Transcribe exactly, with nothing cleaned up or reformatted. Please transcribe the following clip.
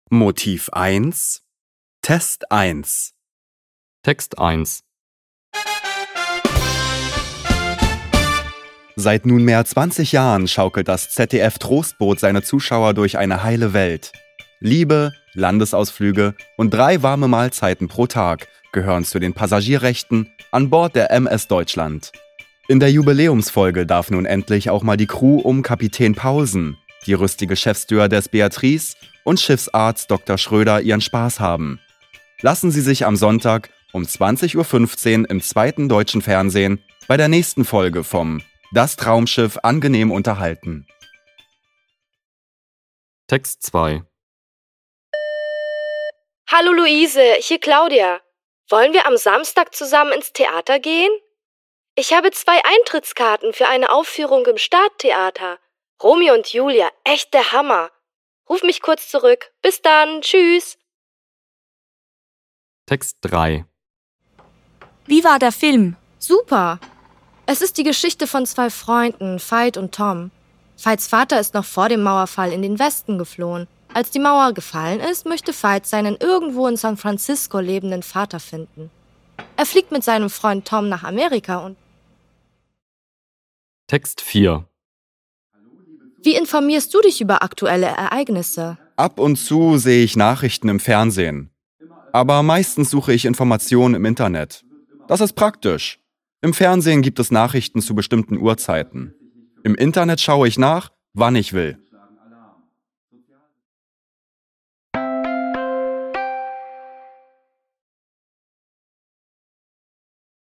Motiv eins, Test eins. Text eins. Seit nunmehr zwanzig Jahren schaukelt das Z D F Trostboot seine Zuschauer durch eine heile Welt. Liebe, Landesausflüge und drei warme Mahlzeiten pro Tag gehören zu den Passagierrechten an Bord der M S Deutschland. In der Jubiläumsfolge darf nun endlich auch mal die Crew um Kapitän Paulsen, die rüstige Chefstewardess Beatrice und Schiffsarzt Doktor Schröder ihren Spaß haben. Lassen Sie sich am Sonntag um zwanzig Uhr fünfzehn im zweiten deutschen Fernsehen bei der nächsten Folge vom Das Traumschiff angenehm unterhalten. Text zwei. Hallo Luise, hier Claudia. Wollen wir am Samstag zusammen ins Theater gehen? Ich habe zwei Eintrittskarten für eine Aufführung im Stadttheater. Romeo und Julia, echt der Hammer. Ruf mich kurz zurück. Bis dann, tschüss. Text drei. Wie war der Film? Super. Es ist die Geschichte von zwei Freunden, Veit und Tom. Veits Vater ist noch vor dem Mauerfall in den Westen geflohen. Als die Mauer gefallen ist, möchte Veit seinen irgendwo in San Francisco lebenden Vater finden. Er fliegt mit seinem Freund Tom nach Amerika und... Text vier. Wie informierst du dich über aktuelle Ereignisse? Ab und zu sehe ich Nachrichten im Fernsehen. Aber meistens suche ich Informationen im Internet. Das ist praktisch. Im Fernsehen gibt es Nachrichten zu bestimmten Uhrzeiten. Im Internet schaue ich nach, wann ich will.